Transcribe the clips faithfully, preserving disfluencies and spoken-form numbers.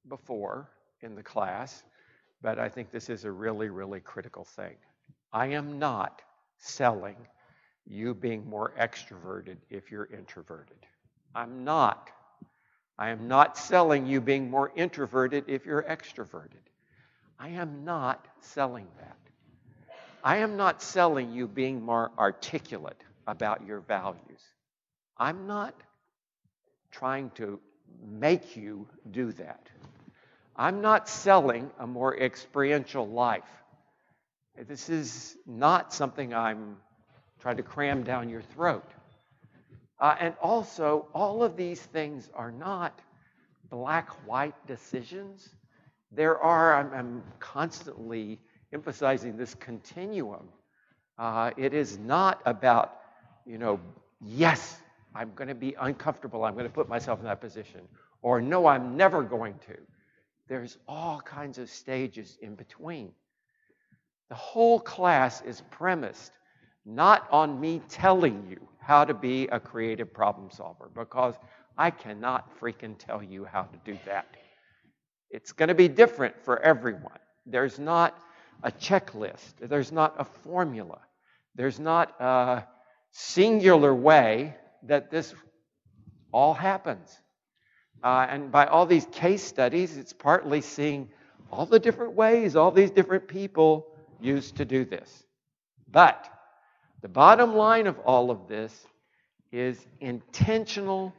before in the class, but I think this is a really, really critical thing. I am not selling you being more extroverted if you're introverted. I'm not. I am not selling you being more introverted if you're extroverted. I am not selling that. I am not selling you being more articulate about your values. I'm not trying to make you do that. I'm not selling a more experiential life. This is not something I'm trying to cram down your throat. Uh, and also, all of these things are not black-white decisions. There are, I'm, I'm constantly emphasizing this continuum. Uh, it is not about, you know, yes, I'm going to be uncomfortable. I'm going to put myself in that position. Or no, I'm never going to. There's all kinds of stages in between. The whole class is premised not on me telling you how to be a creative problem solver, because I cannot freaking tell you how to do that. It's going to be different for everyone. There's not a checklist. There's not a formula. There's not a singular way that this all happens. Uh, and by all these case studies, it's partly seeing all the different ways all these different people used to do this. But the bottom line of all of this is intentional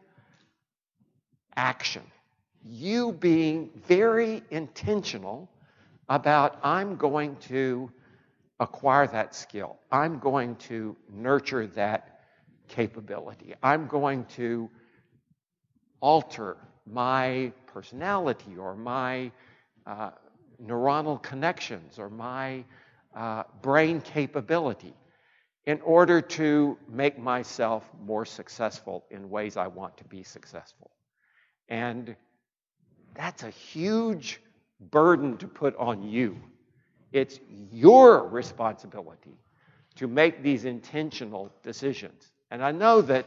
action. You being very intentional about, I'm going to acquire that skill. I'm going to nurture that capability. I'm going to alter my personality or my uh, neuronal connections or my uh, brain capability in order to make myself more successful in ways I want to be successful. And that's a huge burden to put on you. It's your responsibility to make these intentional decisions. And I know that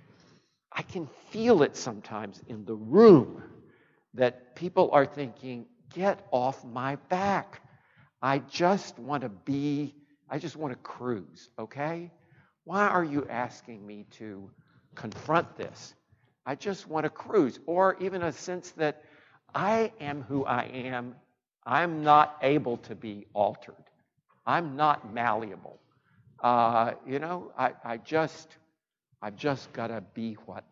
I can feel it sometimes in the room that people are thinking, get off my back. I just want to be, I just want to cruise, okay? Why are you asking me to confront this? I just want to cruise. Or even a sense that I am who I am. I'm not able to be altered. I'm not malleable. Uh, you know, I, I just, I've just got to be what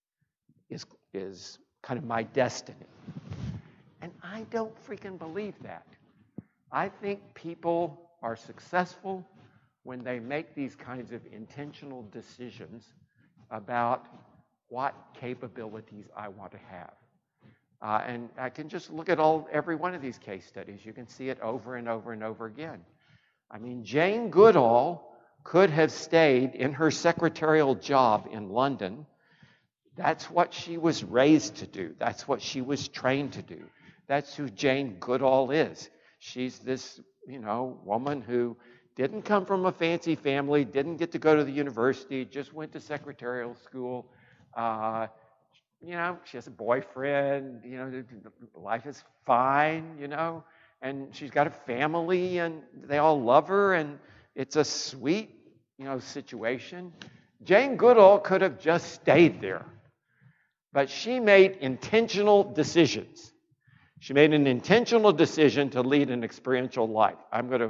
is, is kind of my destiny. And I don't freaking believe that. I think people are successful when they make these kinds of intentional decisions about what capabilities I want to have. Uh, and I can just look at all every one of these case studies. You can see it over and over and over again. I mean, Jane Goodall could have stayed in her secretarial job in London. That's what she was raised to do. That's what she was trained to do. That's who Jane Goodall is. She's this, you know, woman who didn't come from a fancy family, didn't get to go to the university, just went to secretarial school. Uh, you know, she has a boyfriend, you know, life is fine, you know, and she's got a family and they all love her and it's a sweet, you know, situation. Jane Goodall could have just stayed there, but she made intentional decisions. She made an intentional decision to lead an experiential life. I'm going to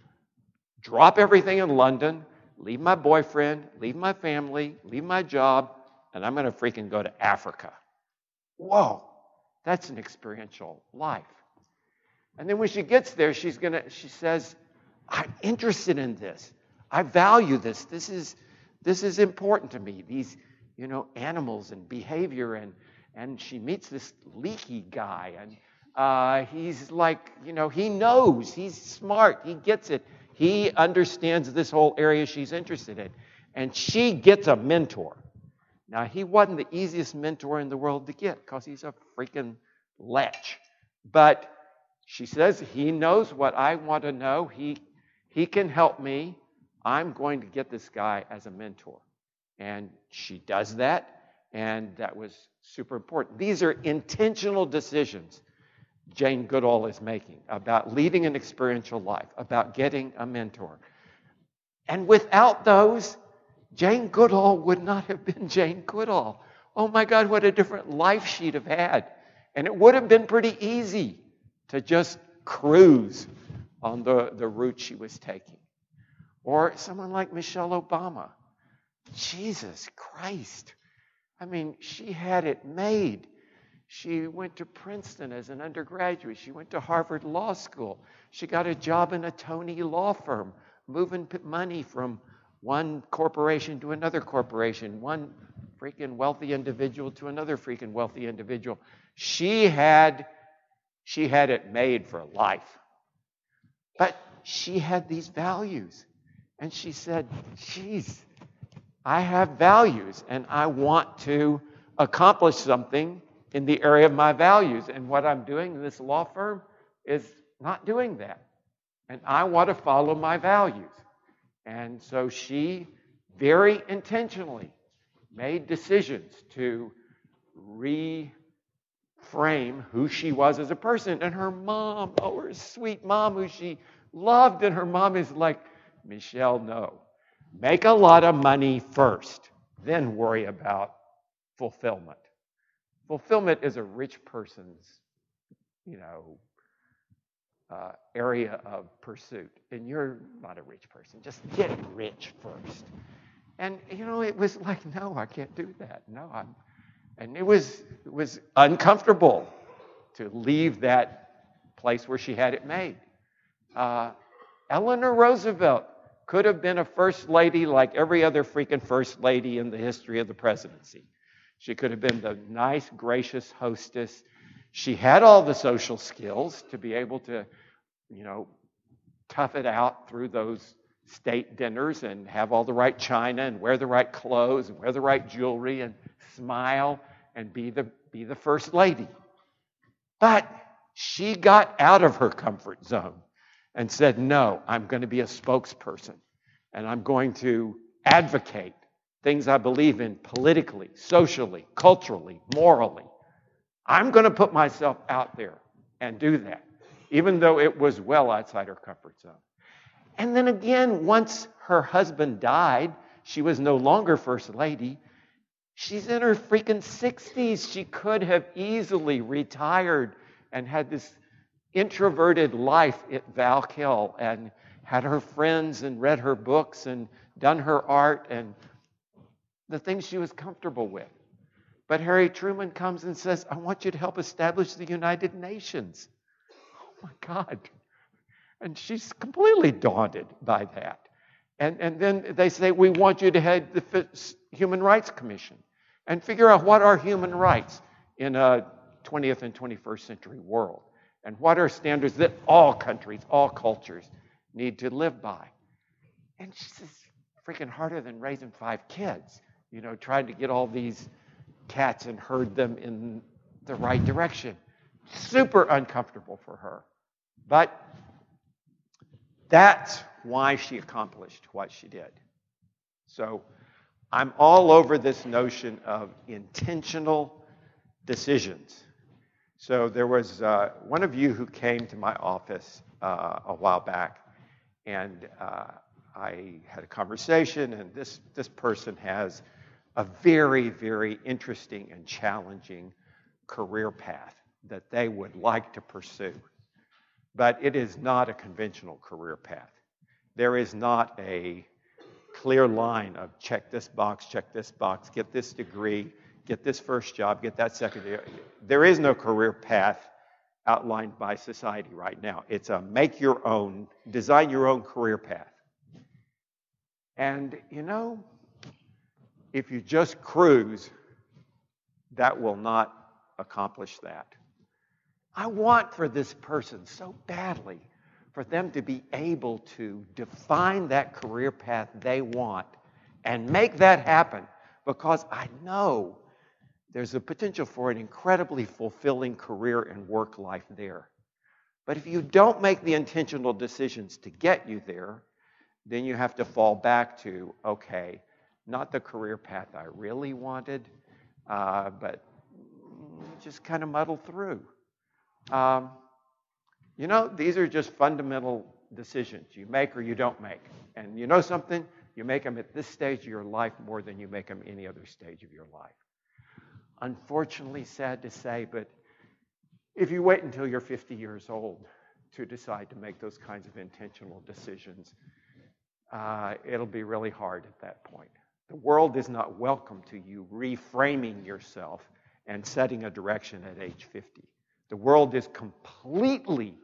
drop everything in London, leave my boyfriend, leave my family, leave my job, and I'm going to freaking go to Africa. Whoa, that's an experiential life. And then when she gets there, she's going to, she says, I'm interested in this. I value this. This is, this is important to me. These, you know, animals and behavior. And, and she meets this leaky guy. And uh, he's like, you know, he knows. He's smart. He gets it. He understands this whole area she's interested in. And she gets a mentor. Now, he wasn't the easiest mentor in the world to get because he's a freaking lech. But she says, he knows what I want to know. He, he can help me. I'm going to get this guy as a mentor. And she does that, and that was super important. These are intentional decisions Jane Goodall is making about leading an experiential life, about getting a mentor. And without those, Jane Goodall would not have been Jane Goodall. Oh my God, what a different life she'd have had. And it would have been pretty easy to just cruise on the, the route she was taking. Or someone like Michelle Obama. Jesus Christ. I mean, she had it made. She went to Princeton as an undergraduate. She went to Harvard Law School. She got a job in a Tony law firm, moving money from one corporation to another corporation, one freaking wealthy individual to another freaking wealthy individual. She had, she had it made for life. But she had these values. And she said, geez, I have values and I want to accomplish something in the area of my values. And what I'm doing in this law firm is not doing that. And I want to follow my values. And so she very intentionally made decisions to reframe who she was as a person. And her mom, oh, her sweet mom who she loved, and her mom is like, Michelle, no. Make a lot of money first, then worry about fulfillment. Fulfillment is a rich person's, you know, uh, area of pursuit. And you're not a rich person. Just get rich first. And, you know, it was like, no, I can't do that. No, I'm, and it was, it was uncomfortable to leave that place where she had it made. Uh, Eleanor Roosevelt could have been a first lady like every other freaking first lady in the history of the presidency. She could have been the nice, gracious hostess. She had all the social skills to be able to, you know, tough it out through those state dinners and have all the right china and wear the right clothes and wear the right jewelry and smile and be the, be the first lady. But she got out of her comfort zone and said, no, I'm going to be a spokesperson, and I'm going to advocate things I believe in politically, socially, culturally, morally. I'm going to put myself out there and do that, even though it was well outside her comfort zone. And then again, once her husband died, she was no longer first lady. She's in her freaking sixties. She could have easily retired and had this introverted life at Valkill and had her friends and read her books and done her art and the things she was comfortable with. But Harry Truman comes and says, I want you to help establish the United Nations. Oh my God. And she's completely daunted by that. And, and then they say, we want you to head the Human Rights Commission and figure out what are human rights in a twentieth and twenty-first century world. And what are standards that all countries, all cultures need to live by? And she says, freaking harder than raising five kids, you know, trying to get all these cats and herd them in the right direction. Super uncomfortable for her. But that's why she accomplished what she did. So I'm all over this notion of intentional decisions. So there was uh, one of you who came to my office uh, a while back, and uh, I had a conversation, and this, this person has a very, very interesting and challenging career path that they would like to pursue. But it is not a conventional career path. There is not a clear line of check this box, check this box, get this degree, get this first job, get that second job. There is no career path outlined by society right now. It's a make your own, design your own career path. And, you know, if you just cruise, that will not accomplish that. I want for this person so badly for them to be able to define that career path they want and make that happen, because I know there's a potential for an incredibly fulfilling career and work life there. But if you don't make the intentional decisions to get you there, then you have to fall back to, okay, not the career path I really wanted, uh, but just kind of muddle through. Um, You know, these are just fundamental decisions you make or you don't make. And you know something? You make them at this stage of your life more than you make them any other stage of your life. Unfortunately, sad to say, but if you wait until you're fifty years old to decide to make those kinds of intentional decisions, uh, it'll be really hard at that point. The world is not welcome to you reframing yourself and setting a direction at age fifty. The world is completely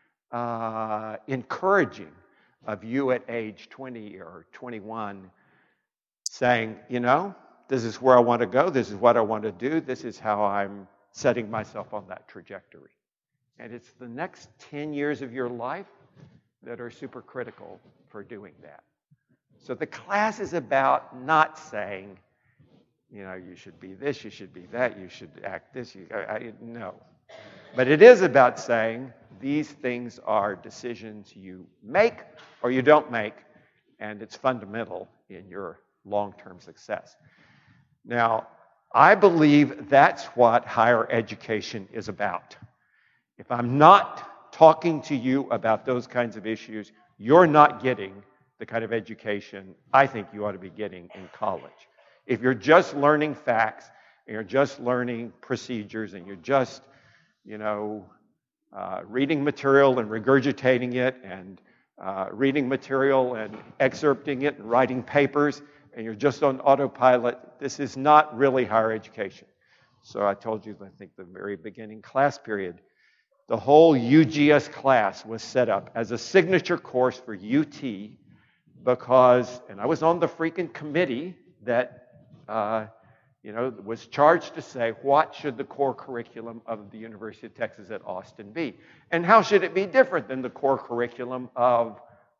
uh, encouraging of you at age twenty or twenty-one saying, you know, this is where I want to go, this is what I want to do, this is how I'm setting myself on that trajectory. And it's the next ten years of your life that are super critical for doing that. So the class is about not saying, you know, you should be this, you should be that, you should act this, you, I, I, no. But it is about saying these things are decisions you make or you don't make, and it's fundamental in your long-term success. Now, I believe that's what higher education is about. If I'm not talking to you about those kinds of issues, you're not getting the kind of education I think you ought to be getting in college. If you're just learning facts, and you're just learning procedures, and you're just, you know, uh, reading material and regurgitating it, and uh, reading material and excerpting it and writing papers, and you're just on autopilot, this is not really higher education. So I told you, I think, the very beginning class period, the whole U G S class was set up as a signature course for U T because, and I was on the freaking committee that, uh, you know, was charged to say, what should the core curriculum of the University of Texas at Austin be? And how should it be different than the core curriculum of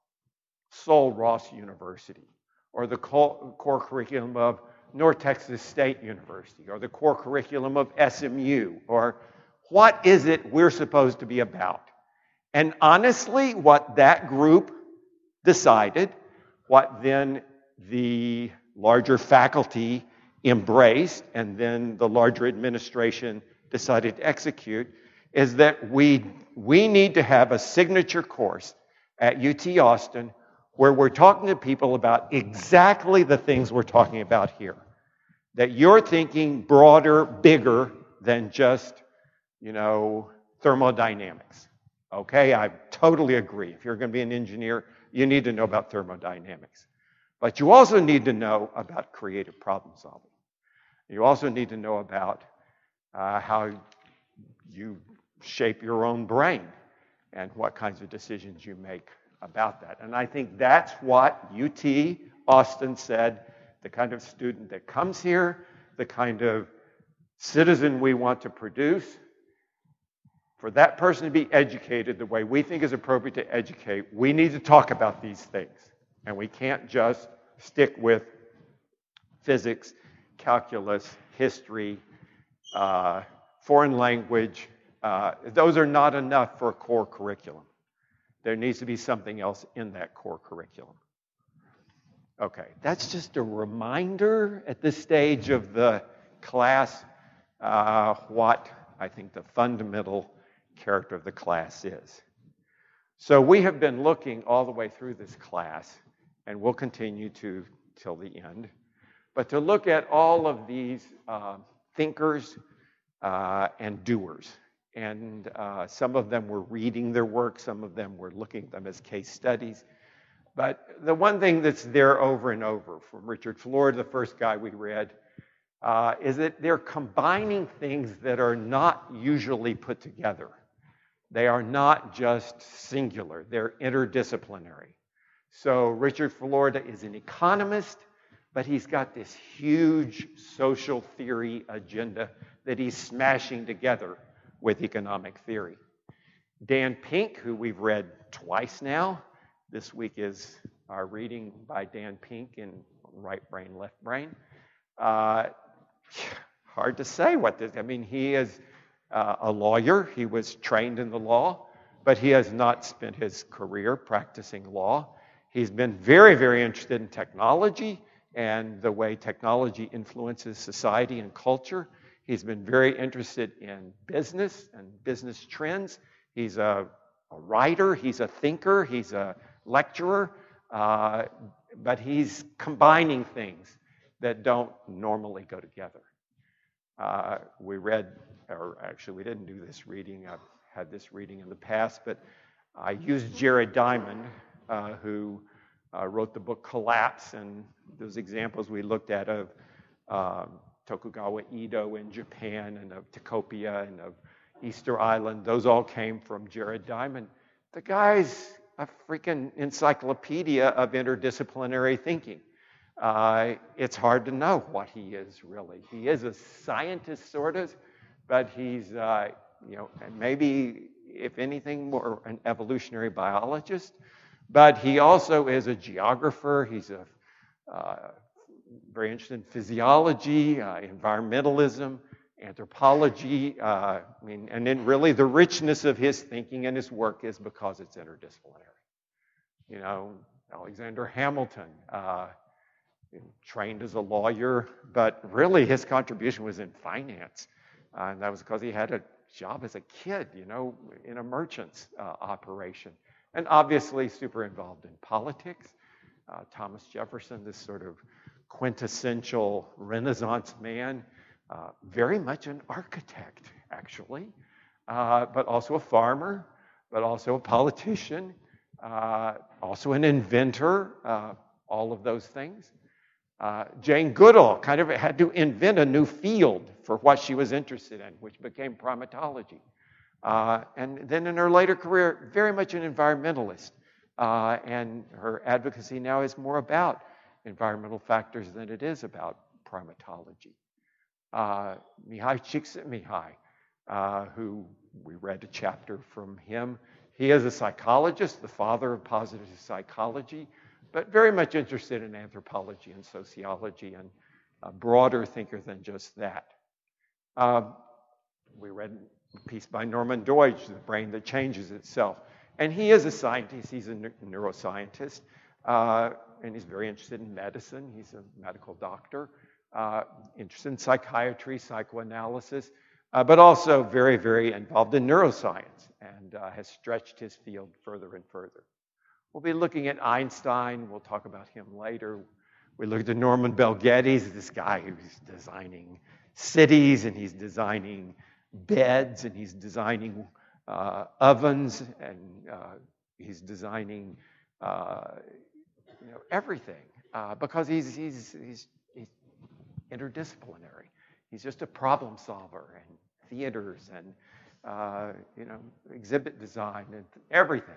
Sul-Ross University, or the core curriculum of North Texas State University, or the core curriculum of S M U, or what is it we're supposed to be about? And honestly, what that group decided, what then the larger faculty embraced, and then the larger administration decided to execute, is that we, we need to have a signature course at U T Austin where we're talking to people about exactly the things we're talking about here. That you're thinking broader, bigger than just, you know, thermodynamics. Okay, I totally agree. If you're going to be an engineer, you need to know about thermodynamics. But you also need to know about creative problem solving. You also need to know about uh, how you shape your own brain and what kinds of decisions you make about that. And I think that's what U T Austin said, the kind of student that comes here, the kind of citizen we want to produce, for that person to be educated the way we think is appropriate to educate, we need to talk about these things. And we can't just stick with physics, calculus, history, uh, foreign language. Uh, those are not enough for a core curriculum. There needs to be something else in that core curriculum. Okay, that's just a reminder at this stage of the class uh, what I think the fundamental character of the class is. So we have been looking all the way through this class, and we'll continue to till the end, but to look at all of these uh, thinkers uh, and doers. And uh, some of them were reading their work, some of them were looking at them as case studies. But the one thing that's there over and over from Richard Florida, the first guy we read, uh, is that they're combining things that are not usually put together. They are not just singular, they're interdisciplinary. So Richard Florida is an economist, but he's got this huge social theory agenda that he's smashing together with economic theory. Dan Pink, who we've read twice now, this week is our reading by Dan Pink in Right Brain, Left Brain. Uh, hard to say what this, I mean, he is uh, a lawyer. He was trained in the law, but he has not spent his career practicing law. He's been very, very interested in technology and the way technology influences society and culture. He's been very interested in business and business trends. He's a a writer, he's a thinker, he's a lecturer, uh, but he's combining things that don't normally go together. Uh, we read, or actually we didn't do this reading, I've had this reading in the past, but I used Jared Diamond, uh, who uh, wrote the book Collapse, and those examples we looked at of um, Tokugawa Edo in Japan and of Tokopia and of Easter Island, those all came from Jared Diamond. The guy's a freaking encyclopedia of interdisciplinary thinking. Uh, it's hard to know what he is really. He is a scientist, sort of, but he's, uh, you know, and maybe, if anything, more an evolutionary biologist. But he also is a geographer. He's a uh, very interested in physiology, uh, environmentalism, anthropology. Uh, I mean, and then really the richness of his thinking and his work is because it's interdisciplinary. You know, Alexander Hamilton, uh, trained as a lawyer, but really his contribution was in finance. Uh, and that was because he had a job as a kid, you know, in a merchant's uh, operation. And obviously super involved in politics. Uh, Thomas Jefferson, this sort of quintessential Renaissance man, uh, very much an architect, actually, uh, but also a farmer, but also a politician, uh, also an inventor, uh, all of those things. Uh, Jane Goodall kind of had to invent a new field for what she was interested in, which became primatology. Uh, and then in her later career, very much an environmentalist. Uh, and her advocacy now is more about environmental factors than it is about primatology. Uh, Mihai Csikszentmihalyi, uh, who we read a chapter from him. He is a psychologist, the father of positive psychology, but very much interested in anthropology and sociology, and a broader thinker than just that. Um, we read a piece by Norman Deutsch, The Brain That Changes Itself. And he is a scientist, he's a neuroscientist, uh, and he's very interested in medicine. He's a medical doctor, uh, interested in psychiatry, psychoanalysis, uh, but also very, very involved in neuroscience, and uh, has stretched his field further and further. We'll be looking at Einstein. We'll talk about him later. We looked at Norman Bel Geddes, this guy who's designing cities, and he's designing beds, and he's designing uh, ovens, and uh, he's designing uh, you know, everything uh, because he's, he's, he's, he's interdisciplinary. He's just a problem solver, and theaters, and uh, you know, exhibit design, and everything.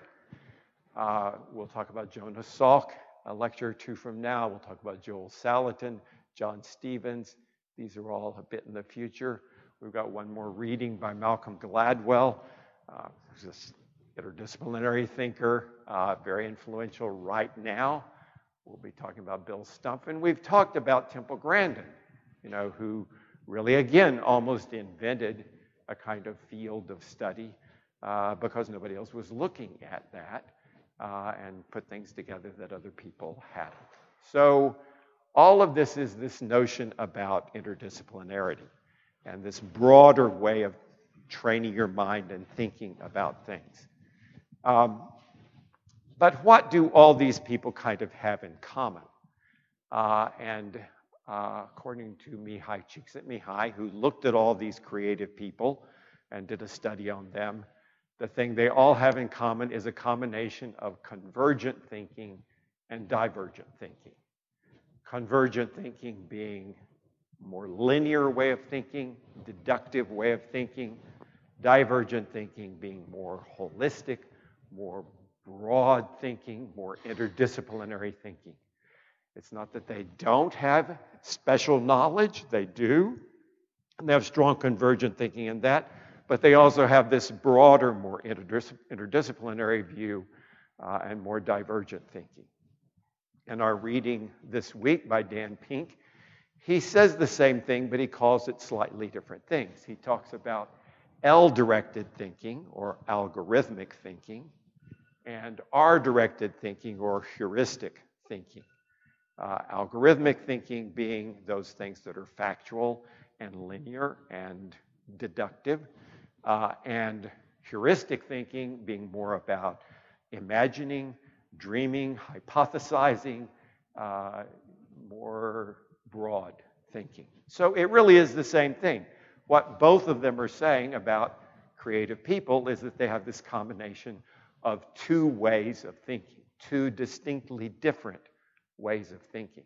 Uh, we'll talk about Jonas Salk, a lecture or two from now. We'll talk about Joel Salatin, John Stevens. These are all a bit in the future. We've got one more reading by Malcolm Gladwell, uh, who's an interdisciplinary thinker, uh, very influential right now. We'll be talking about Bill Stumpf. And we've talked about Temple Grandin, you know, who really, again, almost invented a kind of field of study uh, because nobody else was looking at that. Uh, and put things together that other people hadn't. So all of this is this notion about interdisciplinarity and this broader way of training your mind and thinking about things. Um, but what do all these people kind of have in common? Uh, and uh, according to Mihai Csikszentmihalyi, who looked at all these creative people and did a study on them, the thing they all have in common is a combination of convergent thinking and divergent thinking. Convergent thinking being a more linear way of thinking, deductive way of thinking, divergent thinking being more holistic, more broad thinking, more interdisciplinary thinking. It's not that they don't have special knowledge, they do, and they have strong convergent thinking in that, but they also have this broader, more interdis- interdisciplinary view uh, and more divergent thinking. In our reading this week by Dan Pink, he says the same thing, but he calls it slightly different things. He talks about L-directed thinking, or algorithmic thinking, and R-directed thinking, or heuristic thinking. Uh, algorithmic thinking being those things that are factual and linear and deductive, uh, and heuristic thinking being more about imagining, dreaming, hypothesizing, uh, more broad thinking. So it really is the same thing. What both of them are saying about creative people is that they have this combination of two ways of thinking, two distinctly different ways of thinking.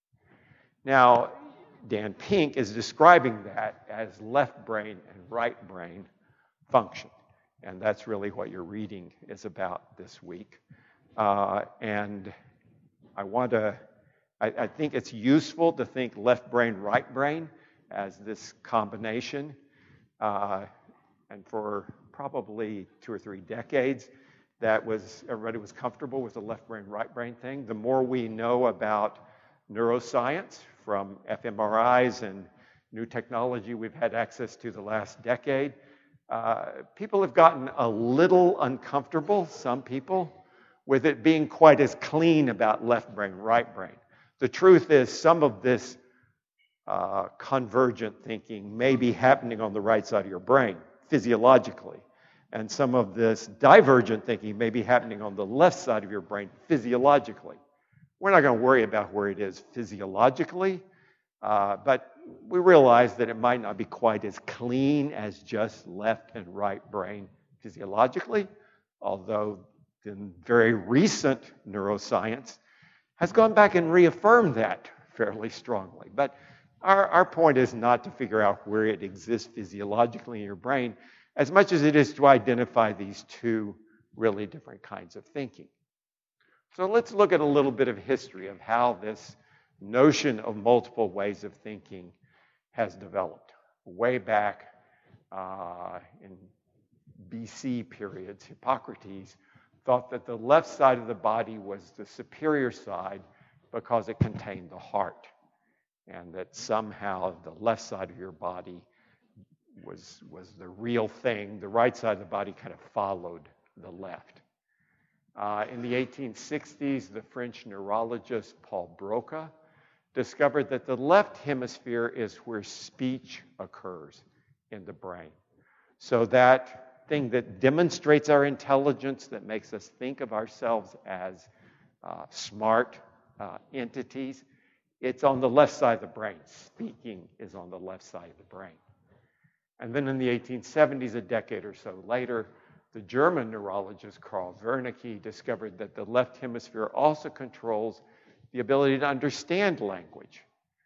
Now, Dan Pink is describing that as left brain and right brain function. And that's really what your reading is about this week. Uh, and I want to, I, I think it's useful to think left brain, right brain as this combination. Uh, and for probably two or three decades, that was, everybody was comfortable with the left brain, right brain thing. The more we know about neuroscience from fMRIs and new technology we've had access to the last decade, uh, people have gotten a little uncomfortable, some people, with it being quite as clean about left brain, right brain. The truth is some of this uh, convergent thinking may be happening on the right side of your brain, physiologically. And some of this divergent thinking may be happening on the left side of your brain, physiologically. We're not going to worry about where it is physiologically, uh, but we realize that it might not be quite as clean as just left and right brain physiologically, although the very recent neuroscience has gone back and reaffirmed that fairly strongly. But our, our point is not to figure out where it exists physiologically in your brain, as much as it is to identify these two really different kinds of thinking. So let's look at a little bit of history of how this notion of multiple ways of thinking has developed. Way back uh, in B C periods, Hippocrates thought that the left side of the body was the superior side because it contained the heart, and that somehow the left side of your body was, was the real thing. The right side of the body kind of followed the left. Uh, in the eighteen sixties, the French neurologist Paul Broca discovered that the left hemisphere is where speech occurs in the brain. So that thing that demonstrates our intelligence, that makes us think of ourselves as uh, smart uh, entities, it's on the left side of the brain. Speaking is on the left side of the brain. And then in the eighteen seventies, a decade or so later, the German neurologist Karl Wernicke discovered that the left hemisphere also controls the ability to understand language.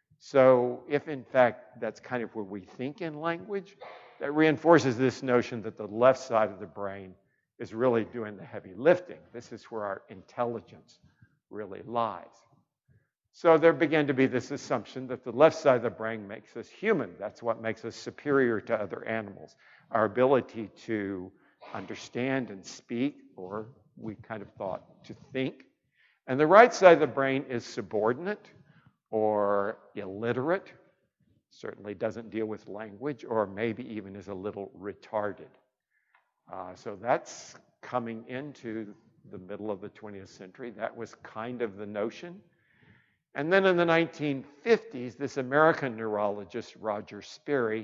So if in fact that's kind of where we think in language, that reinforces this notion that the left side of the brain is really doing the heavy lifting. This is where our intelligence really lies. So there began to be this assumption that the left side of the brain makes us human. That's what makes us superior to other animals. Our ability to understand and speak, or we kind of thought to think. And the right side of the brain is subordinate or illiterate, certainly doesn't deal with language, or maybe even is a little retarded. Uh, so that's coming into the middle of the twentieth century. That was kind of the notion. And then in the nineteen fifties, this American neurologist, Roger Sperry,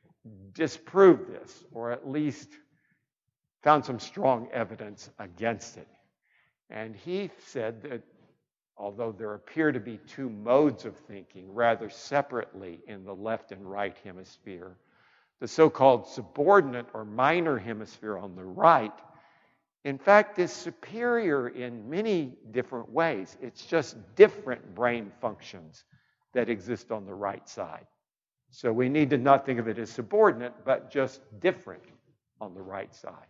disproved this, or at least found some strong evidence against it. And he said that although there appear to be two modes of thinking rather separately in the left and right hemisphere, the so-called subordinate or minor hemisphere on the right, in fact, is superior in many different ways. It's just different brain functions that exist on the right side. So we need to not think of it as subordinate, but just different on the right side.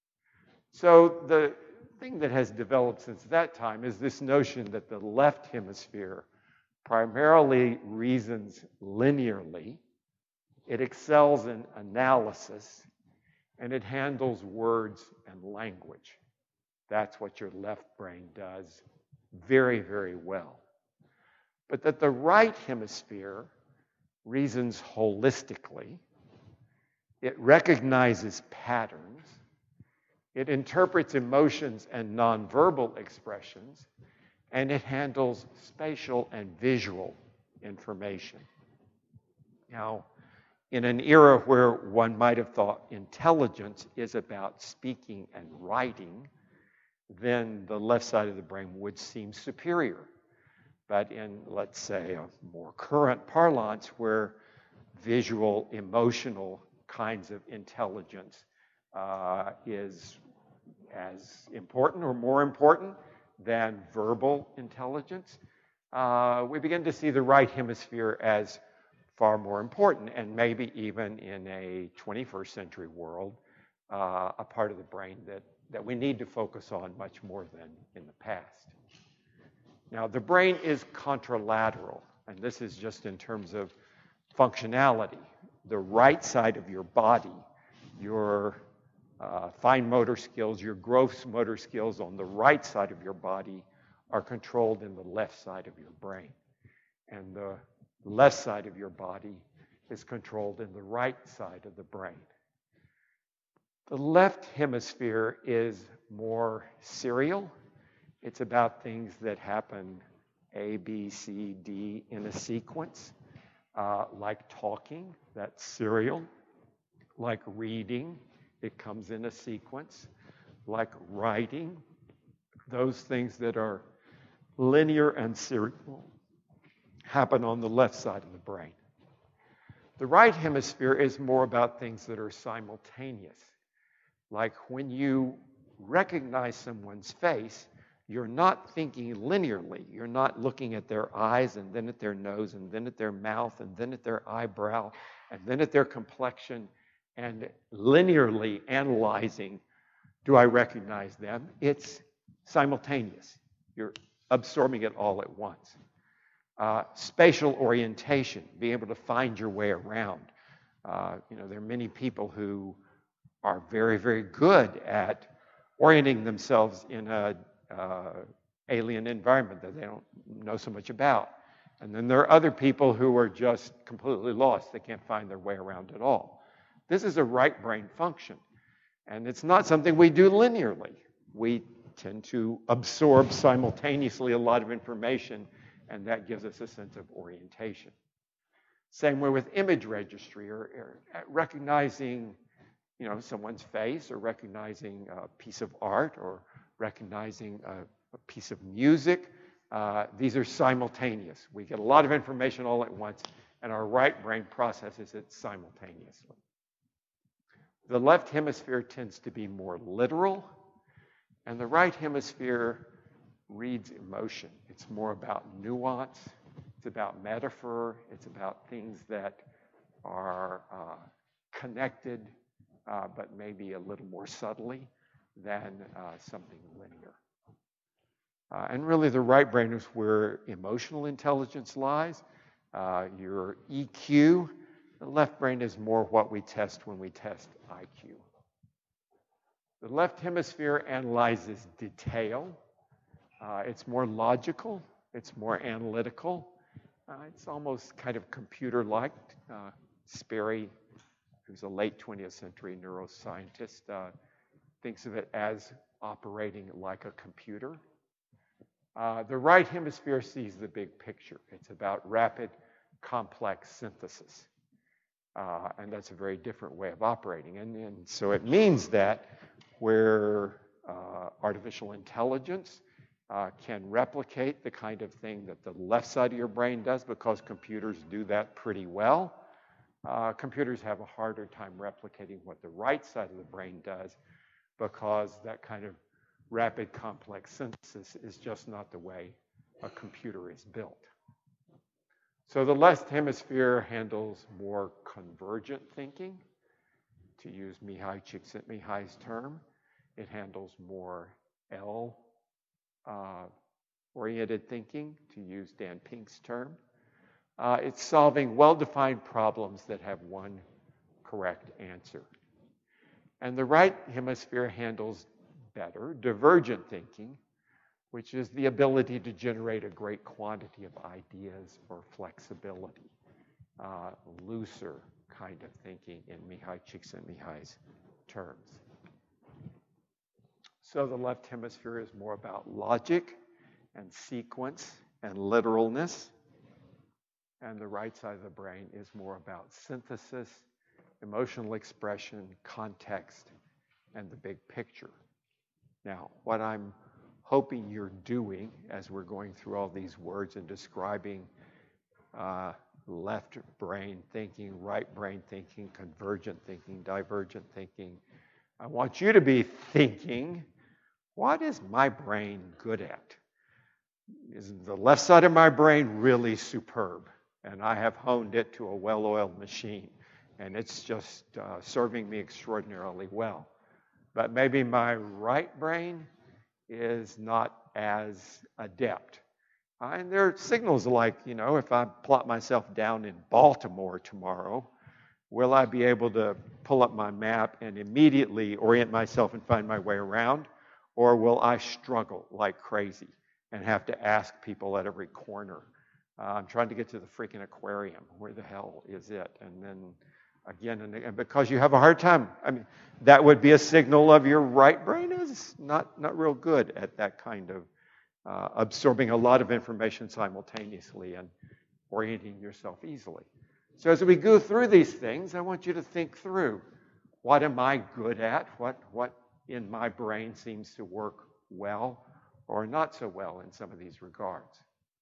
So the thing that has developed since that time is this notion that the left hemisphere primarily reasons linearly, it excels in analysis, and it handles words and language. That's what your left brain does very, very well. But that the right hemisphere reasons holistically, it recognizes patterns, it interprets emotions and nonverbal expressions, and it handles spatial and visual information. Now, In an era where one might have thought intelligence is about speaking and writing, then the left side of the brain would seem superior. But in, let's say, a more current parlance where visual, emotional kinds of intelligence uh, is as important or more important than verbal intelligence, uh, we begin to see the right hemisphere as far more important, and maybe even in a twenty-first century world, uh, a part of the brain that, that we need to focus on much more than in the past. Now, the brain is contralateral, and this is just in terms of functionality. The right side of your body, your uh, fine motor skills, your gross motor skills on the right side of your body are controlled in the left side of your brain. And the left side of your body is controlled in the right side of the brain. The left hemisphere is more serial. It's about things that happen A, B, C, D in a sequence, uh, like talking, that's serial, like reading, it comes in a sequence, like writing, those things that are linear and serial happen on the left side of the brain. The right hemisphere is more about things that are simultaneous. Like when you recognize someone's face, you're not thinking linearly. You're not looking at their eyes and then at their nose and then at their mouth and then at their eyebrow and then at their complexion and linearly analyzing, do I recognize them? It's simultaneous. You're absorbing it all at once. Uh, spatial orientation, being able to find your way around. Uh, you know, there are many people who are very, very good at orienting themselves in a uh, alien environment that they don't know so much about. And then there are other people who are just completely lost. They can't find their way around at all. This is a right brain function. And it's not something we do linearly. We tend to absorb simultaneously a lot of information, and that gives us a sense of orientation. Same way with image registry, or, or recognizing, you know, someone's face, or recognizing a piece of art, or recognizing a, a piece of music. Uh, these are simultaneous. We get a lot of information all at once, and our right brain processes it simultaneously. The left hemisphere tends to be more literal, and the right hemisphere reads emotion. It's more about nuance. It's about metaphor. It's about things that are uh, connected, uh, but maybe a little more subtly than uh, something linear. Uh, and really, the right brain is where emotional intelligence lies. Uh, your E Q. The left brain is more what we test when we test I Q. The left hemisphere analyzes detail. Uh, it's more logical. It's more analytical. Uh, it's almost kind of computer-like. Uh, Sperry, who's a late twentieth century neuroscientist, uh, thinks of it as operating like a computer. Uh, the right hemisphere sees the big picture. It's about rapid, complex synthesis. Uh, and that's a very different way of operating. And, and so it means that where uh, artificial intelligence uh, can replicate the kind of thing that the left side of your brain does, because computers do that pretty well, uh, computers have a harder time replicating what the right side of the brain does, because that kind of rapid, complex synthesis is just not the way a computer is built. So the left hemisphere handles more convergent thinking, to use Mihai Csikszentmihalyi's term. It handles more L-oriented uh, thinking, to use Dan Pink's term. Uh, it's solving well-defined problems that have one correct answer. And the right hemisphere handles better divergent thinking, which is the ability to generate a great quantity of ideas or flexibility, uh, looser kind of thinking in Mihai Csikszentmihalyi's terms. So the left hemisphere is more about logic and sequence and literalness. and the right side of the brain is more about synthesis, emotional expression, context, and the big picture. Now, what I'm hoping you're doing as we're going through all these words and describing uh, left brain thinking, right brain thinking, convergent thinking, divergent thinking, I want you to be thinking, what is my brain good at? Is the left side of my brain really superb? And I have honed it to a well-oiled machine, and it's just uh, serving me extraordinarily well. But maybe my right brain is not as adept. Uh, and there are signals like, you know, if I plot myself down in Baltimore tomorrow, will I be able to pull up my map and immediately orient myself and find my way around? Or will I struggle like crazy and have to ask people at every corner? Uh, I'm trying to get to the freaking aquarium. Where the hell is it? And then again and again, because you have a hard time. I mean, that would be a signal of your right brain is not, not real good at that kind of uh, absorbing a lot of information simultaneously and orienting yourself easily. So as we go through these things, I want you to think through, what am I good at? What, what in my brain seems to work well or not so well in some of these regards?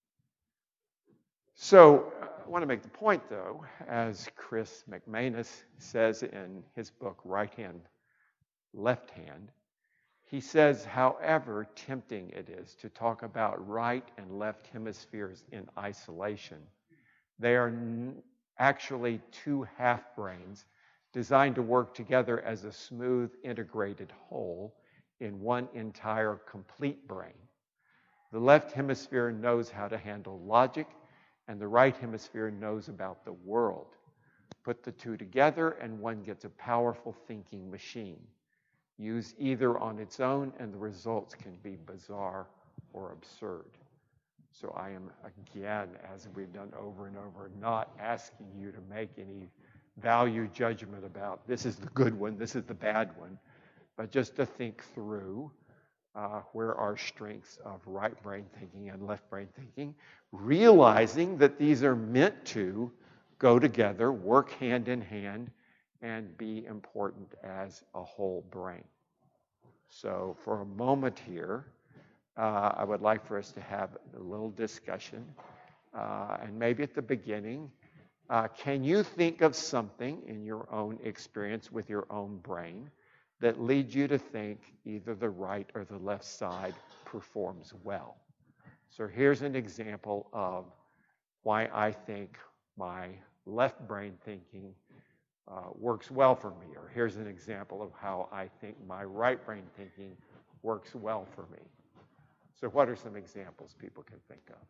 So I want to make the point, though, as Chris McManus says in his book, Right Hand, Left Hand, he says, however tempting it is to talk about right and left hemispheres in isolation, they are n- actually two half-brains designed to work together as a smooth, integrated whole in one entire, complete brain. The left hemisphere knows how to handle logic, and the right hemisphere knows about the world. Put the two together, and one gets a powerful thinking machine. Use either on its own, and the results can be bizarre or absurd. So I am, again, as we've done over and over, not asking you to make any value judgment about this is the good one, this is the bad one, but just to think through uh, where our strengths of right brain thinking and left brain thinking, realizing that these are meant to go together, work hand in hand, and be important as a whole brain. So for a moment here, uh, I would like for us to have a little discussion. Uh, and maybe at the beginning, uh, can you think of something in your own experience with your own brain that leads you to think either the right or the left side performs well? So here's an example of why I think my left brain thinking Uh, works well for me, or here's an example of how I think my right brain thinking works well for me. So what are some examples people can think of?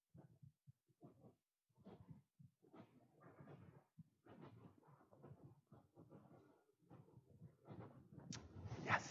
Yes.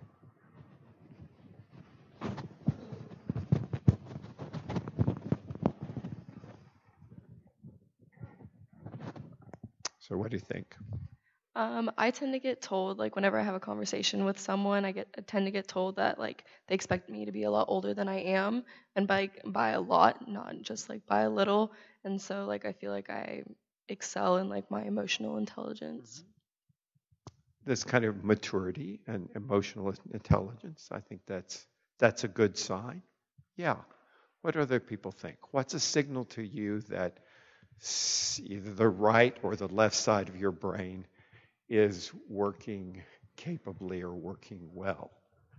So what do you think? Um, I tend to get told, like, whenever I have a conversation with someone, I get I tend to get told that, like, they expect me to be a lot older than I am, and by by a lot, not just like by a little. And so, like, I feel like I excel in like my emotional intelligence. This kind of maturity and emotional intelligence, I think that's that's a good sign. Yeah. What do other people think? What's a signal to you that either the right or the left side of your brain is working capably or working well?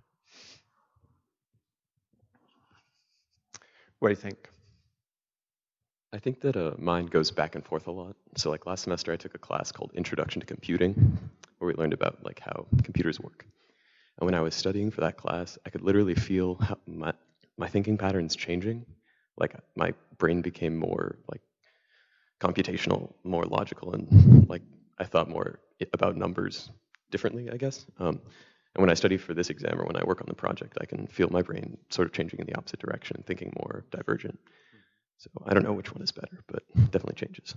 What do you think? I think that uh, mine goes back and forth a lot. So like last semester I took a class called Introduction to Computing, where we learned about like how computers work. And when I was studying for that class, I could literally feel how my, my thinking patterns changing. Like my brain became more like computational, more logical, and like I thought more about numbers differently, I guess. Um, and when I study for this exam or when I work on the project, I can feel my brain sort of changing in the opposite direction, thinking more divergent. So I don't know which one is better, but definitely changes.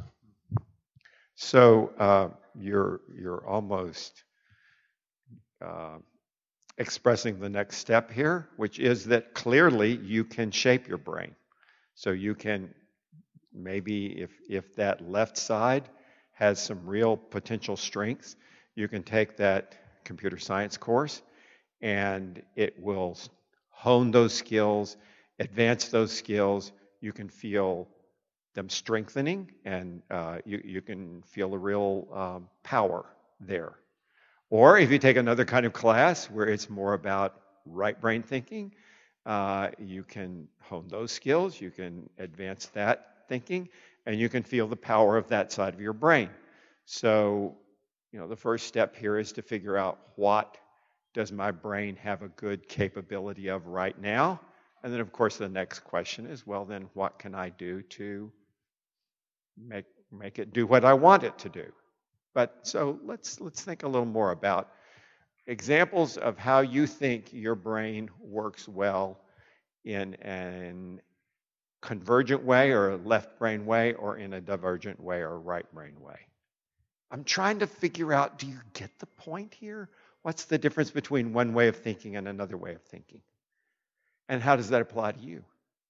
So uh, you're you're almost uh, expressing the next step here, which is that clearly you can shape your brain. So you can maybe if, if that left side has some real potential strengths, you can take that computer science course and it will hone those skills, advance those skills. You can feel them strengthening, and uh, you, you can feel a real um, power there. Or if you take another kind of class where it's more about right brain thinking, uh, you can hone those skills, you can advance that thinking, and you can feel the power of that side of your brain. So, you know, the first step here is to figure out what does my brain have a good capability of right now? And then, of course, the next question is, well, then what can I do to make make it do what I want it to do? But so let's let's think a little more about examples of how you think your brain works well in an convergent way or a left brain way, or in a divergent way or a right brain way. I'm trying to figure out, do you get the point here? What's the difference between one way of thinking and another way of thinking? And how does that apply to you?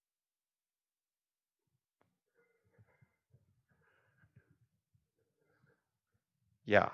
Yeah.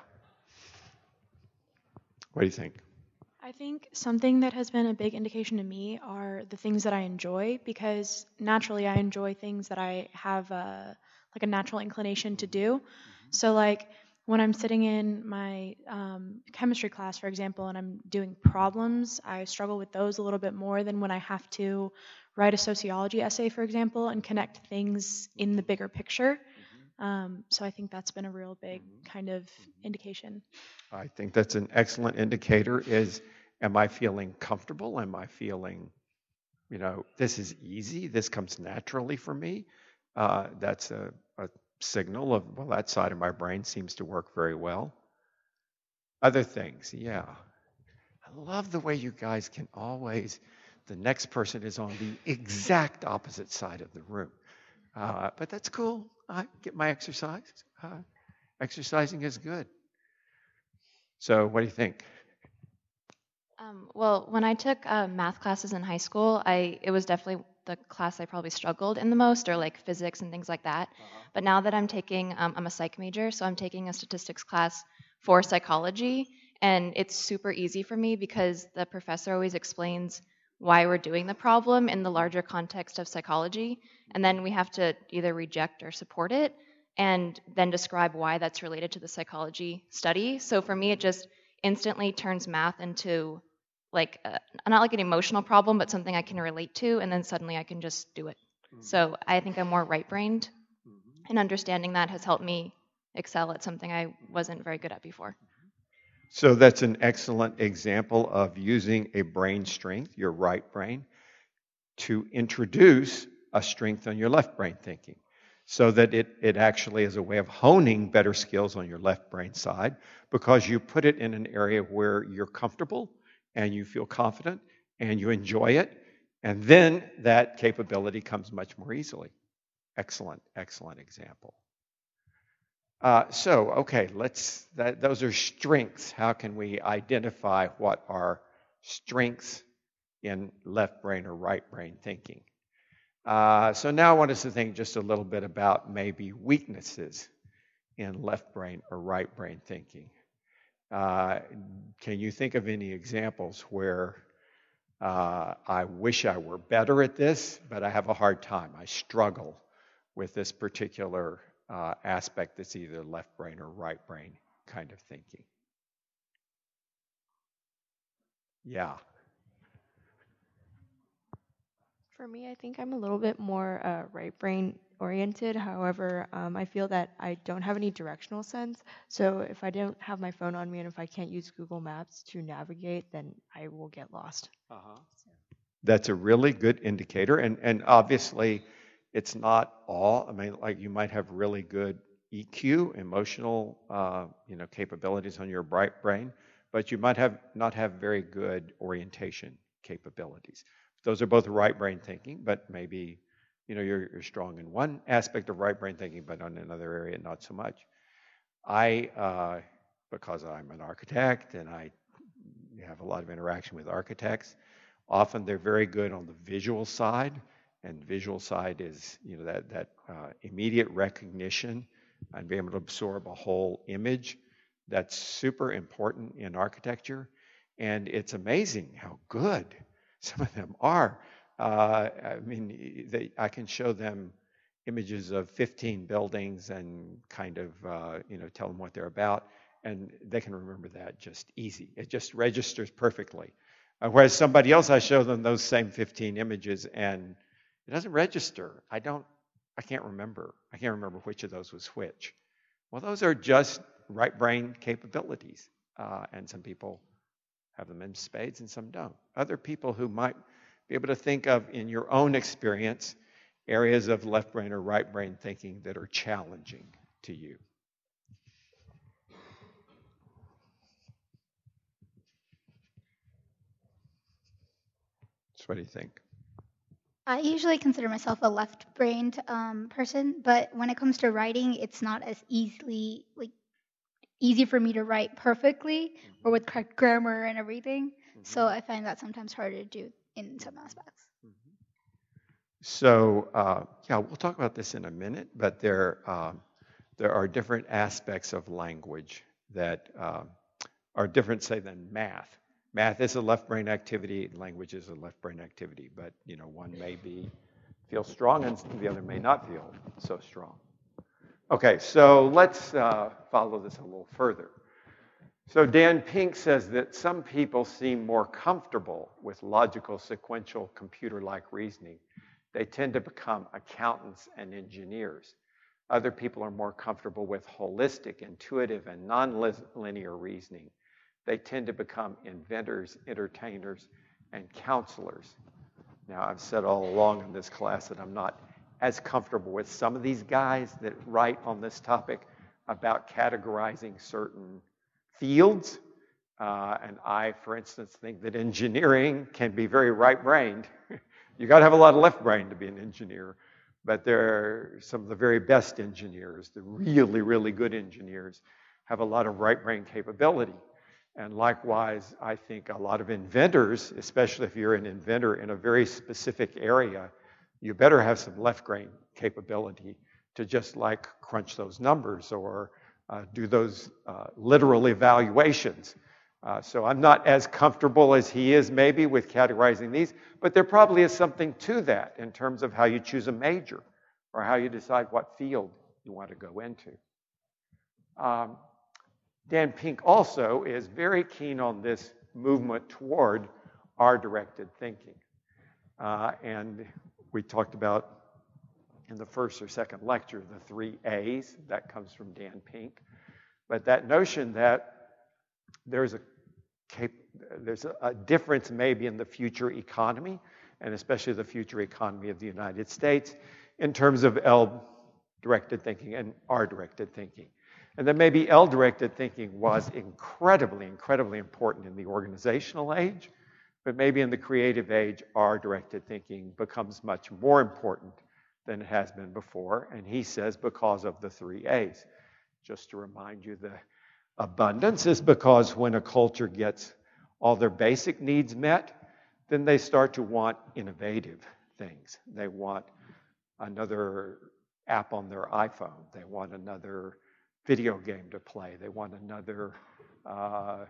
What do you think? I think something that has been a big indication to me are the things that I enjoy, because naturally I enjoy things that I have a, like a natural inclination to do. Mm-hmm. So like when I'm sitting in my um, chemistry class, for example, and I'm doing problems, I struggle with those a little bit more than when I have to write a sociology essay, for example, and connect things in the bigger picture. Mm-hmm. Um, so I think that's been a real big mm-hmm. kind of indication. I think that's an excellent indicator is, am I feeling comfortable? Am I feeling, you know, this is easy, this comes naturally for me? Uh, that's a, a signal of, well, that side of my brain seems to work very well. Other things, yeah. I love the way you guys can always, the next person is on the exact opposite side of the room. Uh, but that's cool. I get my exercise. Uh, exercising is good. So what do you think? Um, well, when I took uh, math classes in high school, I it was definitely the class I probably struggled in the most, or like physics and things like that. Uh-huh. But now that I'm taking, um, I'm a psych major, so I'm taking a statistics class for psychology, and it's super easy for me because the professor always explains why we're doing the problem in the larger context of psychology, and then we have to either reject or support it, and then describe why that's related to the psychology study. So for me, it just instantly turns math into like a, not like an emotional problem, but something I can relate to, and then suddenly I can just do it. Mm-hmm. So I think I'm more right-brained, mm-hmm. and understanding that has helped me excel at something I wasn't very good at before. So that's an excellent example of using a brain strength, your right brain, to introduce a strength on your left brain thinking, so that it, it actually is a way of honing better skills on your left brain side, because you put it in an area where you're comfortable and you feel confident and you enjoy it, and then that capability comes much more easily. Excellent, excellent example. Uh, so, okay, let's, that, those are strengths. How can we identify what are strengths in left brain or right brain thinking? Uh, so now I want us to think just a little bit about maybe weaknesses in left brain or right brain thinking. Uh, can you think of any examples where uh, I wish I were better at this, but I have a hard time, I struggle with this particular uh, aspect that's either left brain or right brain kind of thinking? Yeah. For me, I think I'm a little bit more uh, right brain oriented. However, um, I feel that I don't have any directional sense. So if I don't have my phone on me and if I can't use Google Maps to navigate, then I will get lost. Uh-huh. That's a really good indicator. And, and obviously, it's not all. I mean, like you might have really good E Q, emotional, uh, you know, capabilities on your right brain, but you might have not have very good orientation capabilities. Those are both right brain thinking, but maybe, you know, you're, you're strong in one aspect of right brain thinking, but on another area, not so much. I, uh, because I'm an architect and I have a lot of interaction with architects, often they're very good on the visual side and the visual side is, you know, that, that uh, immediate recognition and being able to absorb a whole image. That's super important in architecture. And it's amazing how good some of them are. Uh, I mean, they, I can show them images of fifteen buildings and kind of, uh, you know, tell them what they're about, and they can remember that just easy. It just registers perfectly. Uh, whereas somebody else, I show them those same fifteen images, and it doesn't register. I don't, I can't remember. I can't remember which of those was which. Well, those are just right brain capabilities, uh, and some people have them in spades and some don't. Other people who might be able to think of, in your own experience, areas of left brain or right brain thinking that are challenging to you. So what do you think? I usually consider myself a left-brained um, person, but when it comes to writing, it's not as easily like easy for me to write perfectly mm-hmm. or with correct grammar and everything. Mm-hmm. So I find that sometimes harder to do in some aspects. Mm-hmm. So uh, yeah, we'll talk about this in a minute, but there uh, there are different aspects of language that uh, are different, say, than math. Math is a left brain activity, language is a left brain activity, but you know, one may be feel strong and the other may not feel so strong. Okay, so let's uh, follow this a little further. So Dan Pink says that some people seem more comfortable with logical, sequential, computer-like reasoning. They tend to become accountants and engineers. Other people are more comfortable with holistic, intuitive, and non-linear reasoning. They tend to become inventors, entertainers, and counselors. Now, I've said all along in this class that I'm not as comfortable with some of these guys that write on this topic about categorizing certain fields. Uh, and I, for instance, think that engineering can be very right-brained. You got to have a lot of left brain to be an engineer. But there are some of the very best engineers, the really, really good engineers, have a lot of right brain capability. And likewise, I think a lot of inventors, especially if you're an inventor in a very specific area, you better have some left brain capability to just like crunch those numbers or uh, do those uh, literal evaluations. Uh, so I'm not as comfortable as he is maybe with categorizing these, but there probably is something to that in terms of how you choose a major or how you decide what field you want to go into. Um, Dan Pink also is very keen on this movement toward R-directed thinking. Uh, and we talked about in the first or second lecture the three A's. That comes from Dan Pink. But that notion that there's a there's a, a difference maybe in the future economy, and especially the future economy of the United States, in terms of L-directed thinking and R-directed thinking. And then maybe L-directed thinking was incredibly, incredibly important in the organizational age, but maybe in the creative age, R-directed thinking becomes much more important than it has been before. And he says because of the three A's. Just to remind you, the abundance is because when a culture gets all their basic needs met, then they start to want innovative things. They want another app on their iPhone. They want another video game to play. They want another uh,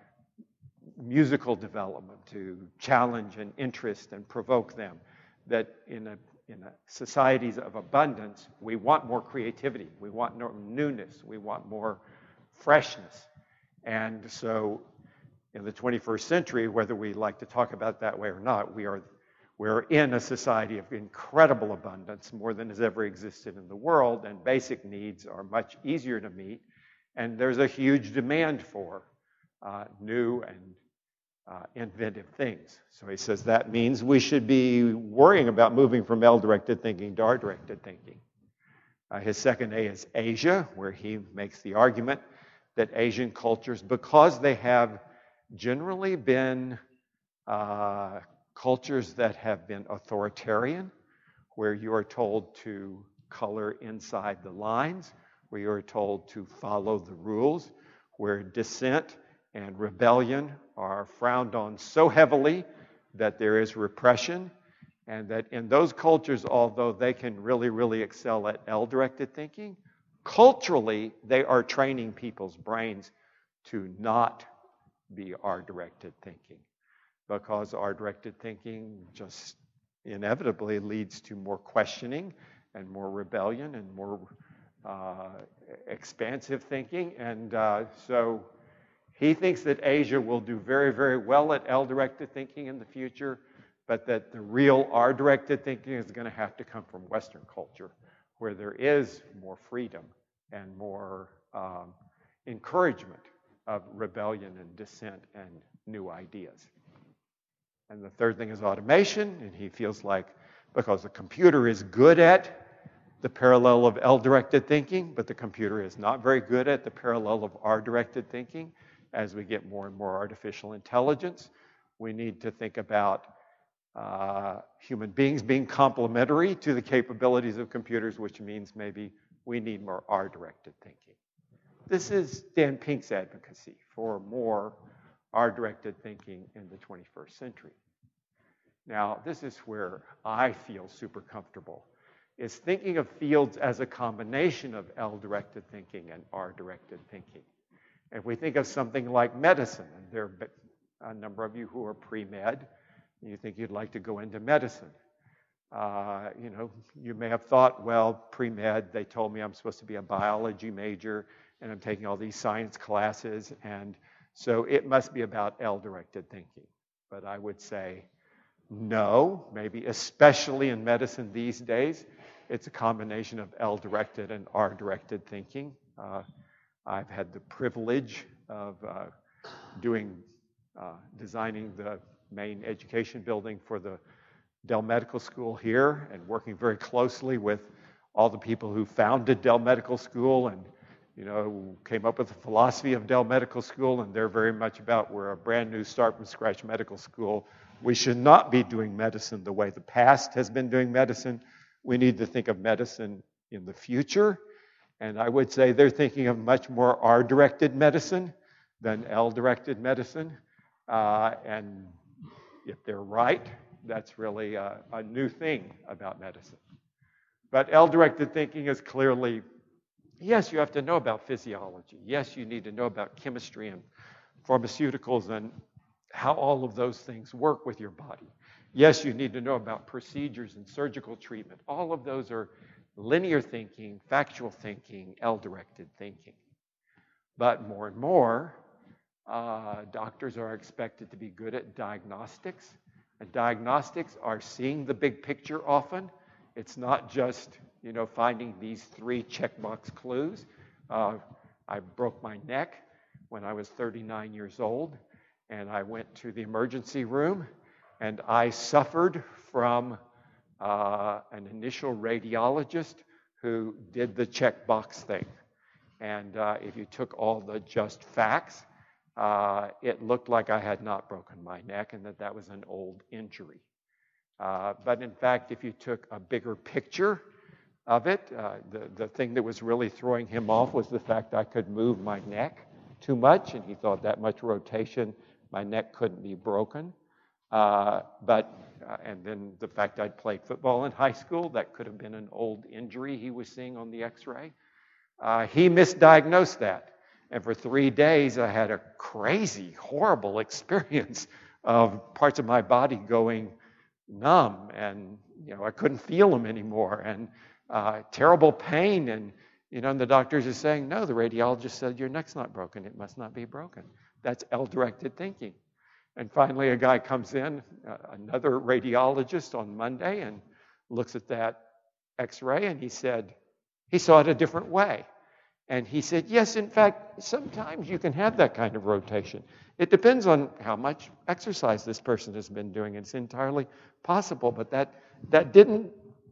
musical development to challenge and interest and provoke them. That in a in a societies of abundance, we want more creativity. We want more newness. We want more freshness. And so in the twenty-first century, whether we like to talk about it that way or not, we are we're in a society of incredible abundance, more than has ever existed in the world, and basic needs are much easier to meet. And there's a huge demand for uh, new and uh, inventive things. So he says that means we should be worrying about moving from L-directed thinking to R-directed thinking. Uh, his second A is Asia, where he makes the argument that Asian cultures, because they have generally been uh, cultures that have been authoritarian, where you are told to color inside the lines, where you are told to follow the rules, where dissent and rebellion are frowned on so heavily that there is repression, And that in those cultures, although they can really, really excel at L-directed thinking, culturally, they are training people's brains to not be R-directed thinking, because R-directed thinking just inevitably leads to more questioning and more rebellion and more uh, expansive thinking. And uh, so he thinks that Asia will do very, very well at L-directed thinking in the future, but that the real R-directed thinking is going to have to come from Western culture, where there is more freedom and more um, encouragement of rebellion and dissent and new ideas. And the third thing is automation, and he feels like because the computer is good at the parallel of L-directed thinking, but the computer is not very good at the parallel of R-directed thinking. As we get more and more artificial intelligence, we need to think about uh, human beings being complementary to the capabilities of computers, which means maybe we need more R-directed thinking. This is Dan Pink's advocacy for more R-directed thinking in the twenty-first century. Now, this is where I feel super comfortable, is thinking of fields as a combination of L-directed thinking and R-directed thinking. If we think of something like medicine, and there are a number of you who are pre-med, and you think you'd like to go into medicine. Uh, you know, you may have thought, well, pre-med, they told me I'm supposed to be a biology major, and I'm taking all these science classes, and so it must be about L-directed thinking. But I would say, no, maybe especially in medicine these days, it's a combination of L-directed and R-directed thinking. Uh, I've had the privilege of uh, doing, uh, designing the main education building for the Dell Medical School here, and working very closely with all the people who founded Dell Medical School and, you know, came up with the philosophy of Dell Medical School, and they're very much about we're a brand new start from scratch medical school. We should not be doing medicine the way the past has been doing medicine. We need to think of medicine in the future. And I would say they're thinking of much more R-directed medicine than L-directed medicine. Uh, and if they're right, that's really a, a new thing about medicine. But L-directed thinking is clearly, yes, you have to know about physiology. Yes, you need to know about chemistry and pharmaceuticals and how all of those things work with your body. Yes, you need to know about procedures and surgical treatment. All of those are linear thinking, factual thinking, L-directed thinking. But more and more, uh, doctors are expected to be good at diagnostics. And diagnostics are seeing the big picture often. It's not just, you know, finding these three checkbox clues. Uh, I broke my neck when I was thirty-nine years old, and I went to the emergency room, and I suffered from uh, an initial radiologist who did the checkbox thing. And uh, if you took all the just facts, uh, it looked like I had not broken my neck and that that was an old injury. Uh, but in fact, if you took a bigger picture of it, uh, the, the thing that was really throwing him off was the fact I could move my neck too much, and he thought that much rotation, my neck couldn't be broken. Uh, but, uh, and then the fact I'd played football in high school, that could have been an old injury he was seeing on the x-ray. Uh, he misdiagnosed that. And for three days, I had a crazy, horrible experience of parts of my body going numb, and, you know, I couldn't feel them anymore, and uh, terrible pain. And, you know, and the doctors are saying, no, the radiologist said your neck's not broken. It must not be broken. That's L-directed thinking. And finally, a guy comes in, uh, another radiologist on Monday, and looks at that x-ray, and he said, he saw it a different way. And he said, yes, in fact, sometimes you can have that kind of rotation. It depends on how much exercise this person has been doing. It's entirely possible, but that, that didn't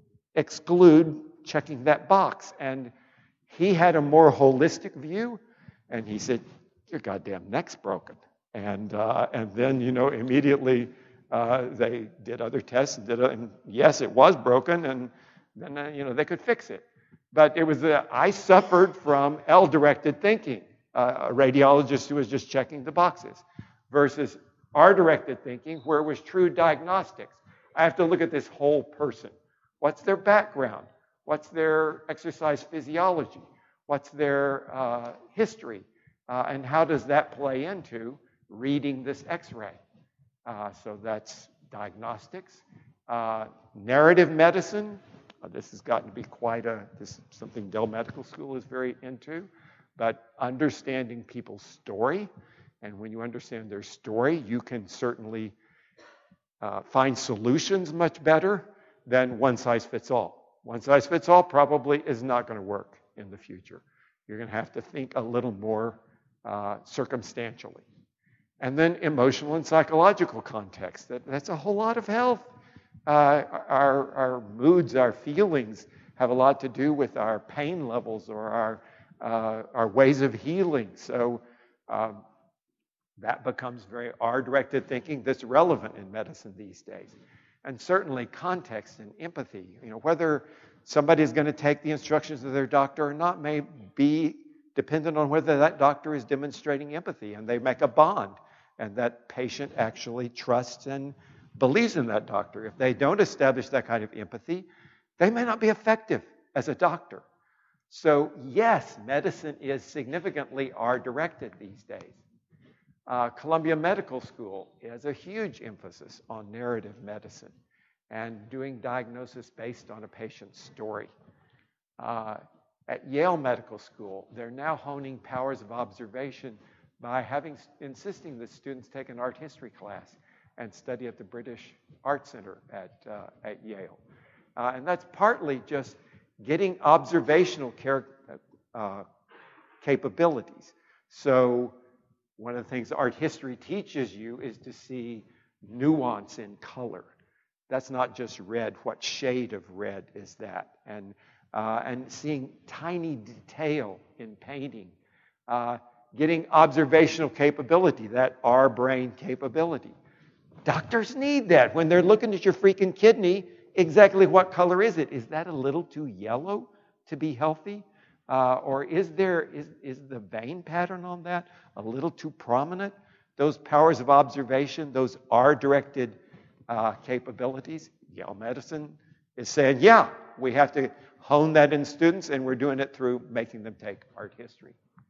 exclude checking that box. And he had a more holistic view, and he said, your goddamn neck's broken. And uh, and then, you know, immediately uh, they did other tests, and, did a, and yes, it was broken, and then, uh, you know, they could fix it. But it was, uh, I suffered from L-directed thinking, uh, a radiologist who was just checking the boxes, versus R-directed thinking, where it was true diagnostics. I have to look at this whole person. What's their background? What's their exercise physiology? What's their uh, history? Uh, and how does that play into reading this X-ray? Uh, so that's diagnostics. Uh, narrative medicine. Uh, this has gotten to be quite a, this is something Dell Medical School is very into. But understanding people's story. And when you understand their story, you can certainly uh, find solutions much better than one size fits all. One size fits all probably is not going to work in the future. You're going to have to think a little more uh, circumstantially. And then emotional and psychological context. That, that's a whole lot of health. Uh, our, our moods, our feelings have a lot to do with our pain levels or our, uh, our ways of healing. So um, that becomes very R-directed thinking that's relevant in medicine these days. And certainly context and empathy. You know, whether somebody is going to take the instructions of their doctor or not may be dependent on whether that doctor is demonstrating empathy and they make a bond and that patient actually trusts and believes in that doctor. If they don't establish that kind of empathy, they may not be effective as a doctor. So yes, medicine is significantly R-directed these days. Uh, Columbia Medical School has a huge emphasis on narrative medicine and doing diagnosis based on a patient's story. Uh, at Yale Medical School, they're now honing powers of observation by having insisting that students take an art history class and study at the British Art Center at, uh, at Yale. Uh, and that's partly just getting observational care, uh, capabilities. So one of the things art history teaches you is to see nuance in color. That's not just red. What shade of red is that? And, uh, and seeing tiny detail in painting. Uh, getting observational capability, that our brain capability. Doctors need that. When they're looking at your freaking kidney, exactly what color is it? Is that a little too yellow to be healthy? Uh, or is there is, is the vein pattern on that a little too prominent? Those powers of observation, those R-directed uh, capabilities, Yale Medicine is saying, yeah, we have to hone that in students, and we're doing it through making them take art history.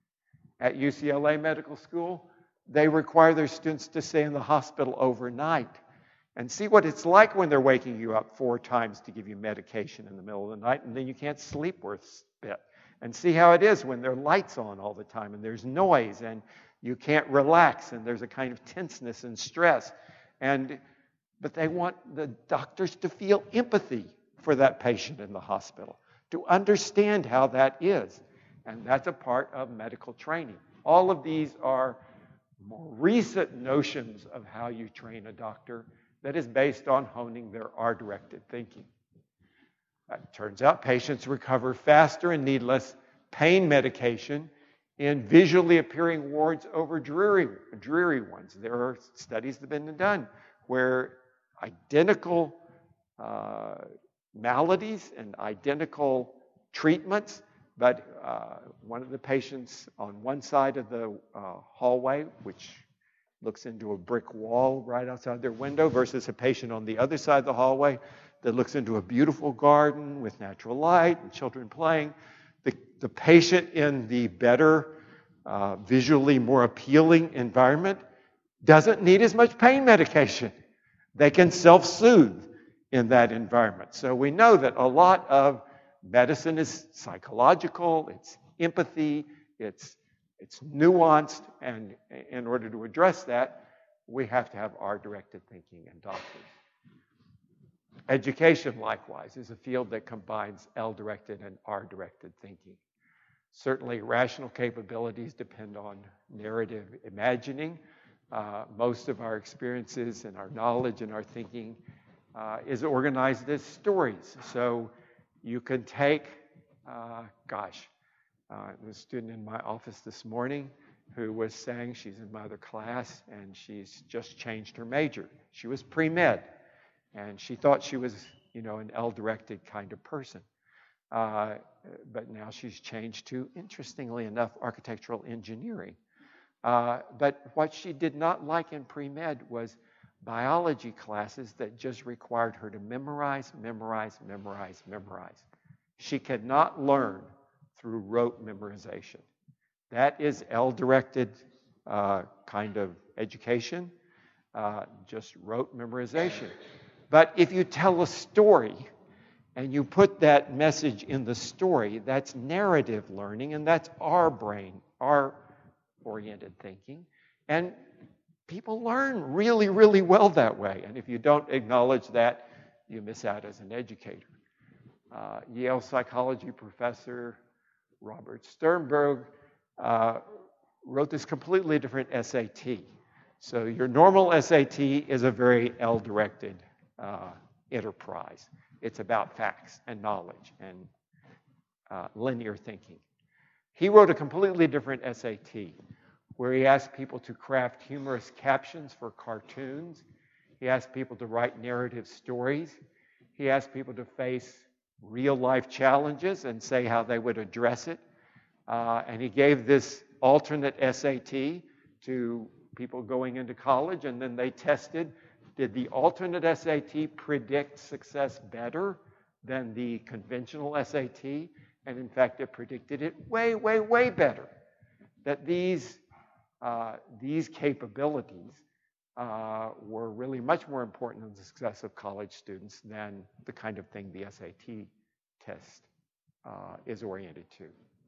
At U C L A Medical School, they require their students to stay in the hospital overnight and see what it's like when they're waking you up four times to give you medication in the middle of the night, and then you can't sleep worth a bit. And see how it is when there are lights on all the time and there's noise and you can't relax and there's a kind of tenseness and stress. And but they want the doctors to feel empathy for that patient in the hospital, to understand how that is. And that's a part of medical training. All of these are more recent notions of how you train a doctor that is based on honing their R-directed thinking. It turns out patients recover faster and need less pain medication in visually appearing wards over dreary, dreary ones. There are studies that have been done where identical uh, maladies and identical treatments, but uh, one of the patients on one side of the uh, hallway, which looks into a brick wall right outside their window, versus a patient on the other side of the hallway that looks into a beautiful garden with natural light and children playing. The, the patient in the better, uh, visually more appealing environment doesn't need as much pain medication. They can self-soothe in that environment. So we know that a lot of medicine is psychological, it's empathy, it's, it's nuanced, and in order to address that, we have to have R-directed thinking in doctors. Education, likewise, is a field that combines L-directed and R-directed thinking. Certainly, rational capabilities depend on narrative imagining. Uh, most of our experiences and our knowledge and our thinking uh, is organized as stories. So you can take, uh, gosh, uh, there was a student in my office this morning who was saying she's in my other class and she's just changed her major. She was pre-med. And she thought she was, you know, an L-directed kind of person. Uh, but now she's changed to, interestingly enough, architectural engineering. Uh, but what she did not like in pre-med was biology classes that just required her to memorize, memorize, memorize, memorize. She cannot learn through rote memorization. That is L-directed uh, kind of education, uh, just rote memorization. But if you tell a story and you put that message in the story, that's narrative learning, and that's our brain, our oriented thinking. And people learn really, really well that way. And if you don't acknowledge that, you miss out as an educator. Uh, Yale psychology professor Robert Sternberg uh, wrote this completely different S A T. So your normal S A T is a very L-directed uh, enterprise. It's about facts and knowledge and uh, linear thinking. He wrote a completely different S A T where he asked people to craft humorous captions for cartoons. He asked people to write narrative stories. He asked people to face real-life challenges and say how they would address it. Uh, and he gave this alternate S A T to people going into college, and then they tested, did the alternate S A T predict success better than the conventional S A T? And in fact, it predicted it way, way, way better. That these, uh, these capabilities uh, were really much more important in the success of college students than the kind of thing the S A T test uh, is oriented to.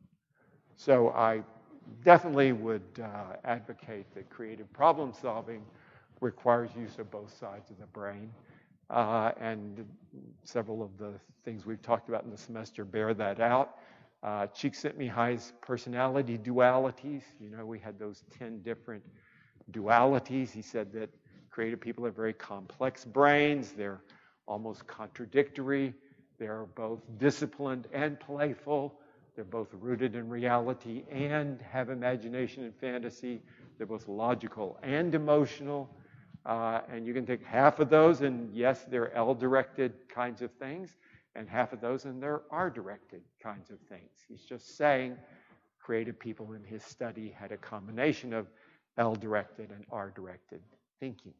So I definitely would uh, advocate that creative problem solving requires use of both sides of the brain. Uh, and several of the things we've talked about in the semester bear that out. Uh, Csikszentmihalyi's personality dualities, you know, we had those ten different dualities. He said that creative people have very complex brains. They're almost contradictory. They're both disciplined and playful. They're both rooted in reality and have imagination and fantasy. They're both logical and emotional. Uh, and you can take half of those, and yes, they're L-directed kinds of things, and half of those, and they're R-directed kinds of things. He's just saying creative people in his study had a combination of L-directed and R-directed thinking.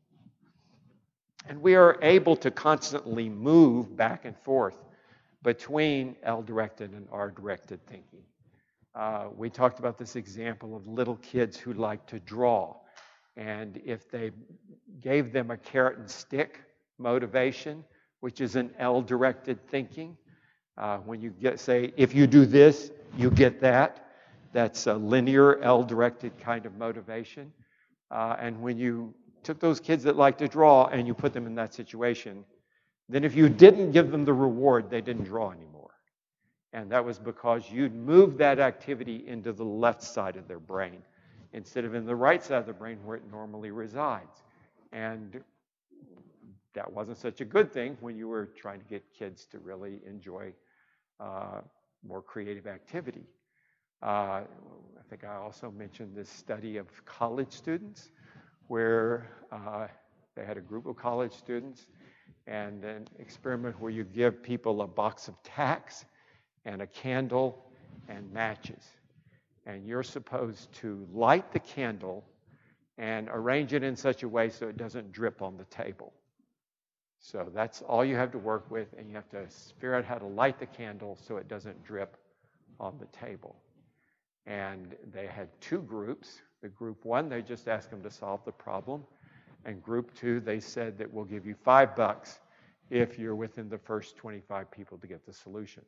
And we are able to constantly move back and forth between L-directed and R-directed thinking. Uh, we talked about this example of little kids who like to draw. And if they gave them a carrot and stick motivation, which is an L-directed thinking, uh, when you get, say, if you do this, you get that. That's a linear L-directed kind of motivation. Uh, and when you took those kids that like to draw and you put them in that situation, then if you didn't give them the reward, they didn't draw anymore. And that was because you'd moved that activity into the left side of their brain instead of in the right side of the brain where it normally resides. And that wasn't such a good thing when you were trying to get kids to really enjoy uh, more creative activity. Uh, I think I also mentioned this study of college students where uh, they had a group of college students and an experiment where you give people a box of tacks and a candle and matches. And you're supposed to light the candle and arrange it in such a way so it doesn't drip on the table. So that's all you have to work with, and you have to figure out how to light the candle so it doesn't drip on the table. And they had two groups. The group one, they just asked them to solve the problem. And group two, they said that we'll give you five bucks if you're within the first twenty-five people to get the solution.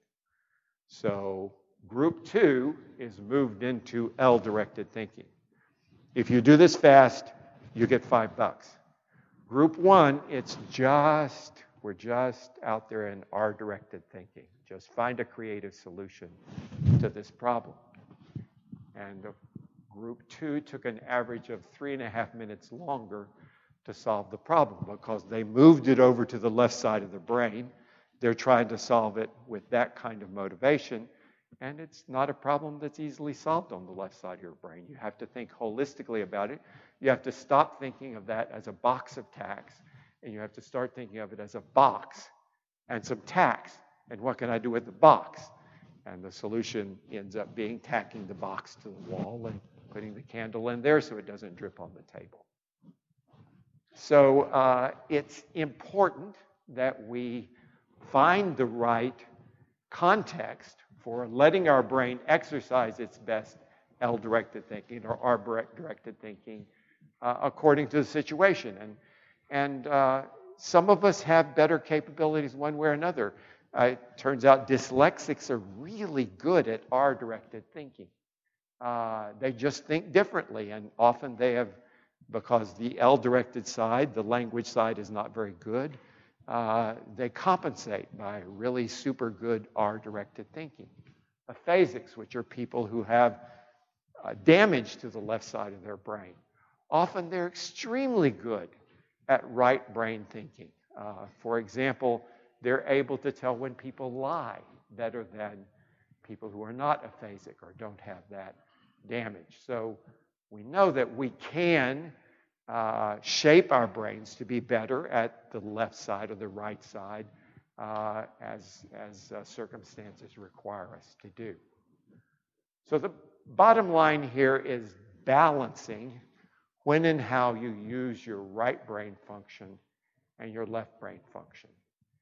So group two is moved into L-directed thinking. If you do this fast, you get five bucks. Group one, it's just, we're just out there in R-directed thinking. Just find a creative solution to this problem. And group two took an average of three and a half minutes longer to solve the problem because they moved it over to the left side of the brain. They're trying to solve it with that kind of motivation. And it's not a problem that's easily solved on the left side of your brain. You have to think holistically about it. You have to stop thinking of that as a box of tacks, and you have to start thinking of it as a box and some tacks. And what can I do with the box? And the solution ends up being tacking the box to the wall and putting the candle in there so it doesn't drip on the table. So uh, it's important that we find the right context for letting our brain exercise its best L-directed thinking or R-directed thinking uh, according to the situation. And, and uh, some of us have better capabilities one way or another. Uh, it turns out dyslexics are really good at R-directed thinking. Uh, they just think differently, and often they have, because the L-directed side, the language side, is not very good, uh, they compensate by really super good R-directed thinking. Aphasics, which are people who have uh, damage to the left side of their brain, often they're extremely good at right brain thinking. Uh, for example, they're able to tell when people lie better than people who are not aphasic or don't have that damage. So we know that we can uh, shape our brains to be better at the left side or the right side uh, as, as uh, circumstances require us to do. So the bottom line here is balancing when and how you use your right brain function and your left brain function.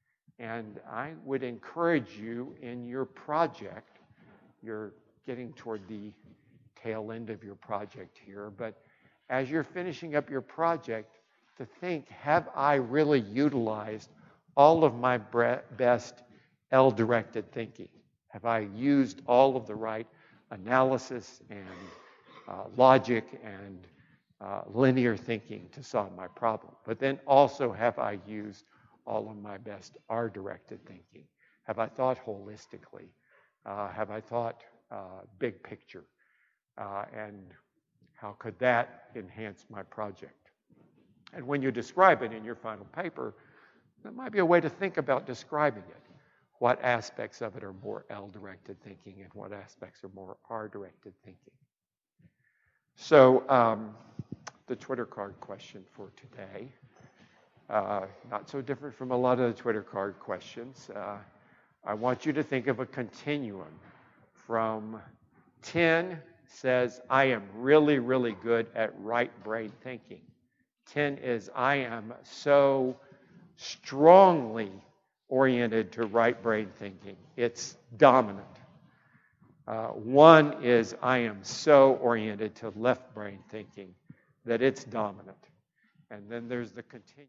And I would encourage you in your project, you're getting toward the tail end of your project here, but as you're finishing up your project, to think, have I really utilized all of my best L-directed thinking? Have I used all of the right analysis and uh, logic and uh, linear thinking to solve my problem? But then also, have I used all of my best R-directed thinking? Have I thought holistically? Uh, have I thought uh, big picture? Uh, and how could that enhance my project? And when you describe it in your final paper, that might be a way to think about describing it. What aspects of it are more L-directed thinking and what aspects are more R-directed thinking? So um, the Twitter card question for today, uh, not so different from a lot of the Twitter card questions. Uh, I want you to think of a continuum from ten says, I am really, really good at right brain thinking. ten is, I am so strongly oriented to right brain thinking. It's dominant. Uh, one is, I am so oriented to left brain thinking that it's dominant. And then there's the continuum.